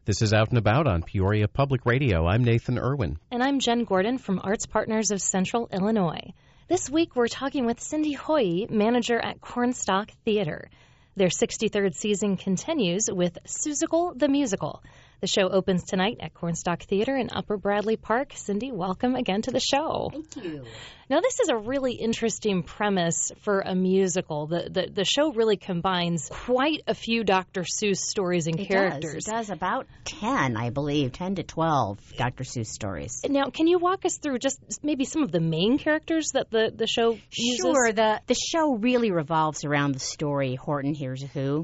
This is Out and About on Peoria Public Radio. I'm Nathan Irwin. And I'm Jen Gordon from Arts Partners of Central Illinois. This week we're talking with Cindy Hoye, manager at Cornstalk Theater. Their 63rd season continues with Seussical the Musical. The show opens tonight at Cornstalk Theater in Upper Bradley Park. Cindy, welcome again to the show. Thank you. Now, this is a really interesting premise for a musical. The show really combines quite a few Dr. Seuss stories and characters. It does. About 10, I believe, 10 to 12 Dr. Seuss stories. Now, can you walk us through just maybe some of the main characters that the show uses? Sure. The show really revolves around the story Horton Hears a Who.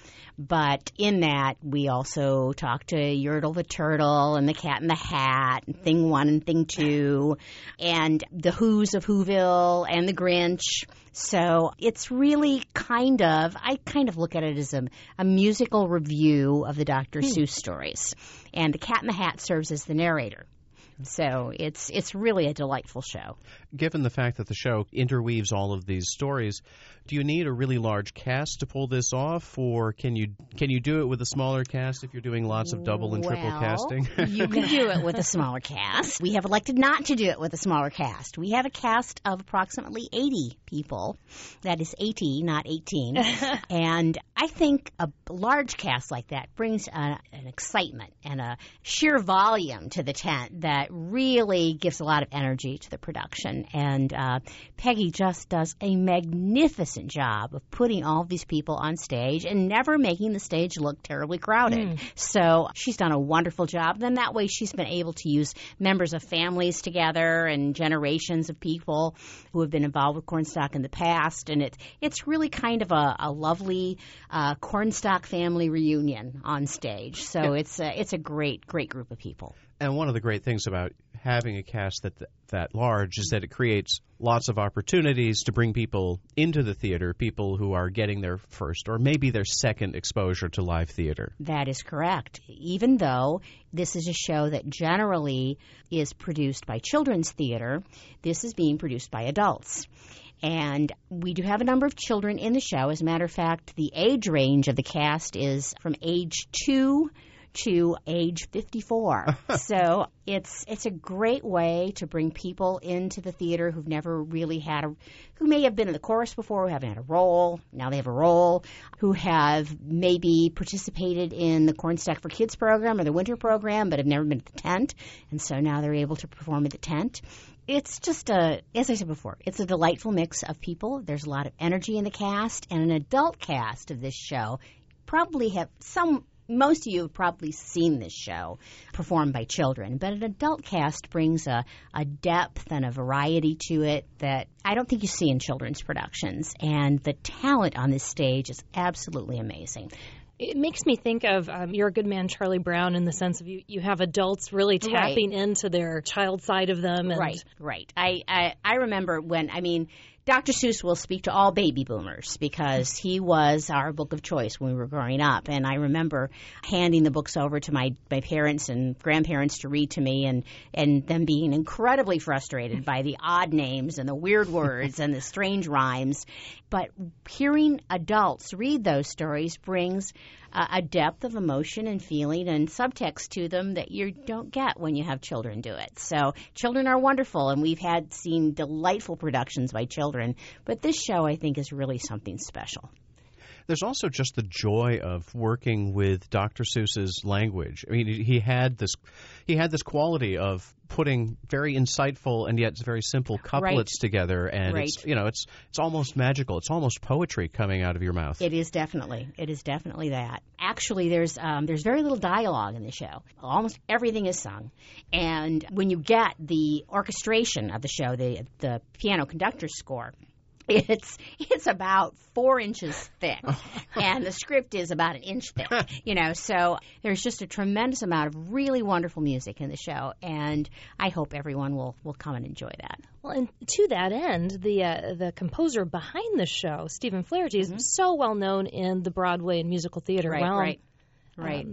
But in that, we also talk to Yertle the Turtle and the Cat in the Hat, and Thing 1 and Thing 2, and the Who's of Whoville and the Grinch. So it's really I kind of look at it as a musical review of the Dr. Seuss stories. And the Cat in the Hat serves as the narrator. So it's really a delightful show. Given the fact that the show interweaves all of these stories, do you need a really large cast to pull this off, or can you do it with a smaller cast if you're doing lots of double and triple casting? You can do it with a smaller cast. We have elected not to do it with a smaller cast. We have a cast of approximately 80 people. That is 80, not 18. And I think a large cast like that brings an excitement and a sheer volume to the tent that really gives a lot of energy to the production. And Peggy just does a magnificent job of putting all of these people on stage and never making the stage look terribly crowded. So she's done a wonderful job. Then that way she's been able to use members of families together and generations of people who have been involved with Cornstalk in the past. And it's really kind of a lovely Cornstalk family reunion on stage. So it's a great group of people. And one of the great things about having a cast that large is that it creates lots of opportunities to bring people into the theater, people who are getting their first or maybe their second exposure to live theater. That is correct. Even though this is a show that generally is produced by children's theater, this is being produced by adults. And we do have a number of children in the show. As a matter of fact, the age range of the cast is from age 2 to age 54. So it's a great way to bring people into the theater who've never really who may have been in the chorus before, who haven't had a role, now they have a role, who have maybe participated in the Cornstalk for Kids program or the winter program but have never been at the tent, and so now they're able to perform at the tent. It's just as I said before, it's a delightful mix of people. There's a lot of energy in the cast, and an adult cast of this show most of you have probably seen this show performed by children, but an adult cast brings a depth and a variety to it that I don't think you see in children's productions, and the talent on this stage is absolutely amazing. It makes me think of You're a Good Man, Charlie Brown, in the sense of you have adults really tapping into their child side of them. And Right. I remember Dr. Seuss will speak to all baby boomers because he was our book of choice when we were growing up. And I remember handing the books over to my parents and grandparents to read to me and them being incredibly frustrated by the odd names and the weird words and the strange rhymes. But hearing adults read those stories brings a depth of emotion and feeling and subtext to them that you don't get when you have children do it. So children are wonderful, and we've seen delightful productions by children. But this show, I think, is really something special. There's also just the joy of working with Dr. Seuss's language. I mean, he had this quality of putting very insightful and yet very simple couplets together, and it's almost magical. It's almost poetry coming out of your mouth. It is definitely that. Actually, there's very little dialogue in the show. Almost everything is sung, and when you get the orchestration of the show, the piano conductor's score, It's about 4 inches thick, and the script is about an inch thick. So there's just a tremendous amount of really wonderful music in the show, and I hope everyone will come and enjoy that. Well, and to that end, the composer behind the show, Stephen Flaherty, is so well known in the Broadway and musical theater realm. Right.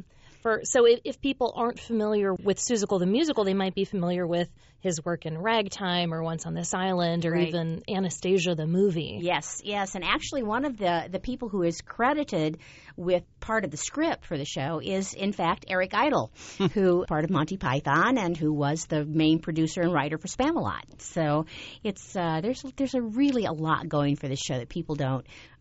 So if people aren't familiar with Seussical the musical, they might be familiar with his work in Ragtime or Once on This Island or even Anastasia the movie. Yes. And actually one of the people who is credited with part of the script for the show is, in fact, Eric Idle, who part of Monty Python and who was the main producer and writer for Spamalot. So it's there's really a lot going for this show that people don't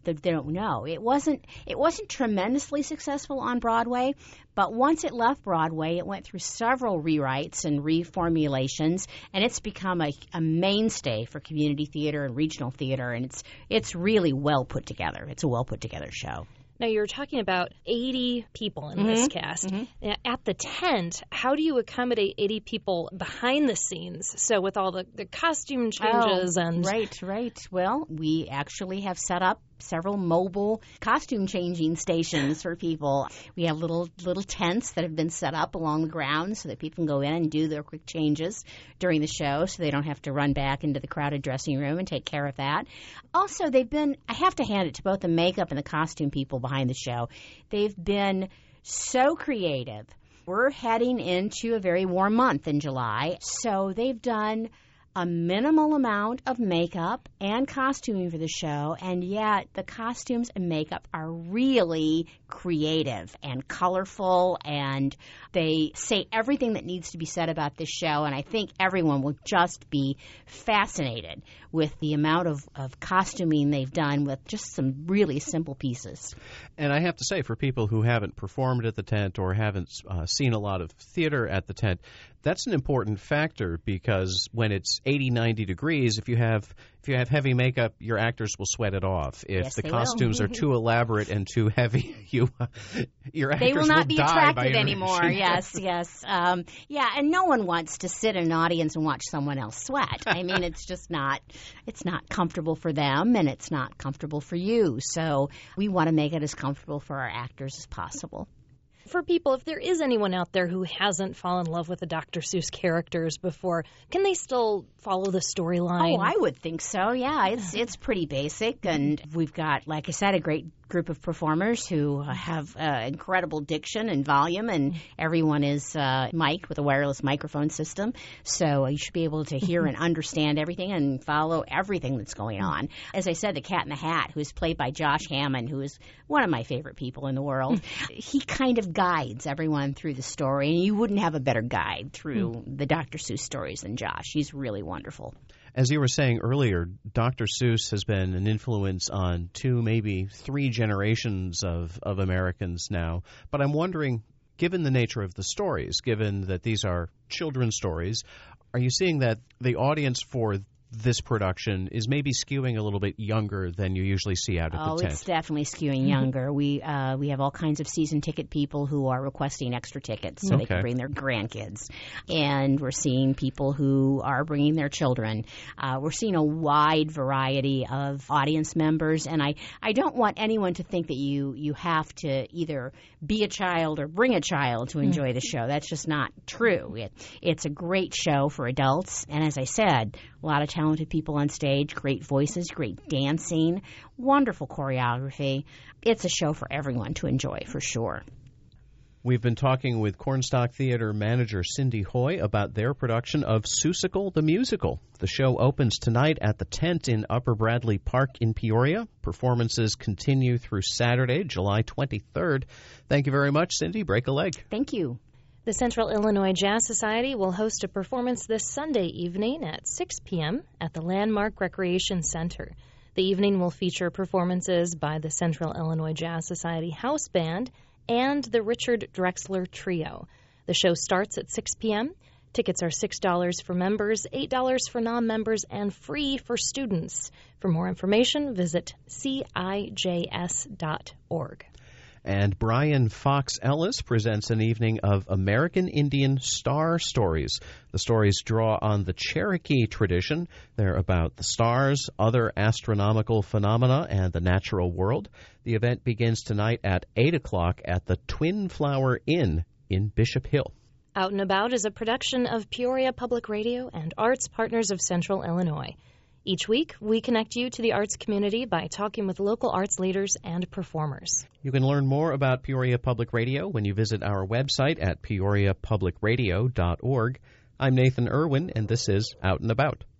know. It wasn't tremendously successful on Broadway, but once it left Broadway, it went through several rewrites and reformulations, and it's become a mainstay for community theater and regional theater, and it's really well put together. It's a well put together show. Now, you're talking about 80 people in this cast. Now, at the tent, how do you accommodate 80 people behind the scenes? So with all the costume changes and... Right. Well, we actually have set up several mobile costume changing stations for people. We have little tents that have been set up along the grounds so that people can go in and do their quick changes during the show so they don't have to run back into the crowded dressing room and take care of that. Also, I have to hand it to both the makeup and the costume people behind the show. They've been so creative. We're heading into a very warm month in July, so they've done a minimal amount of makeup and costuming for the show, and yet the costumes and makeup are really creative and colorful, and they say everything that needs to be said about this show, and I think everyone will just be fascinated with the amount of costuming they've done with just some really simple pieces. And I have to say, for people who haven't performed at the tent or haven't seen a lot of theater at the tent, that's an important factor, because when it's 80, 90 degrees, if you have heavy makeup, your actors will sweat it off. If the costumes are too elaborate and too heavy, your actors they will not be attractive anymore. Yes. And no one wants to sit in an audience and watch someone else sweat. I mean, it's not comfortable for them, and it's not comfortable for you. So we want to make it as comfortable for our actors as possible. For people, if there is anyone out there who hasn't fallen in love with the Dr. Seuss characters before, can they still follow the storyline? Oh, I would think so. Yeah, it's pretty basic, and we've got, like I said, a great group of performers who have incredible diction and volume, and everyone is mic'd with a wireless microphone system, so you should be able to hear and understand everything and follow everything that's going on. As I said, the Cat in the Hat, who is played by Josh Hammond, who is one of my favorite people in the world, he kind of guides everyone through the story, and you wouldn't have a better guide through the Dr. Seuss stories than Josh. He's really wonderful. As you were saying earlier, Dr. Seuss has been an influence on 2, maybe 3 generations of Americans now. But I'm wondering, given the nature of the stories, given that these are children's stories, are you seeing that the audience for this production is maybe skewing a little bit younger than you usually see out at the tent? Oh, it's definitely skewing younger. We have all kinds of season ticket people who are requesting extra tickets so they can bring their grandkids. And we're seeing people who are bringing their children. We're seeing a wide variety of audience members. And I don't want anyone to think that you have to either be a child or bring a child to enjoy the show. That's just not true. It's a great show for adults. And as I said, a lot of talented people on stage, great voices, great dancing, wonderful choreography. It's a show for everyone to enjoy, for sure. We've been talking with Cornstalk Theater manager Cindy Hoy about their production of Seussical the Musical. The show opens tonight at the Tent in Upper Bradley Park in Peoria. Performances continue through Saturday, July 23rd. Thank you very much, Cindy. Break a leg. Thank you. The Central Illinois Jazz Society will host a performance this Sunday evening at 6 p.m. at the Landmark Recreation Center. The evening will feature performances by the Central Illinois Jazz Society House Band and the Richard Drexler Trio. The show starts at 6 p.m. Tickets are $6 for members, $8 for non-members, and free for students. For more information, visit CIJS.org. And Brian Fox Ellis presents an evening of American Indian star stories. The stories draw on the Cherokee tradition. They're about the stars, other astronomical phenomena, and the natural world. The event begins tonight at 8 o'clock at the Twin Flower Inn in Bishop Hill. Out and About is a production of Peoria Public Radio and Arts Partners of Central Illinois. Each week, we connect you to the arts community by talking with local arts leaders and performers. You can learn more about Peoria Public Radio when you visit our website at peoriapublicradio.org. I'm Nathan Irwin, and this is Out and About.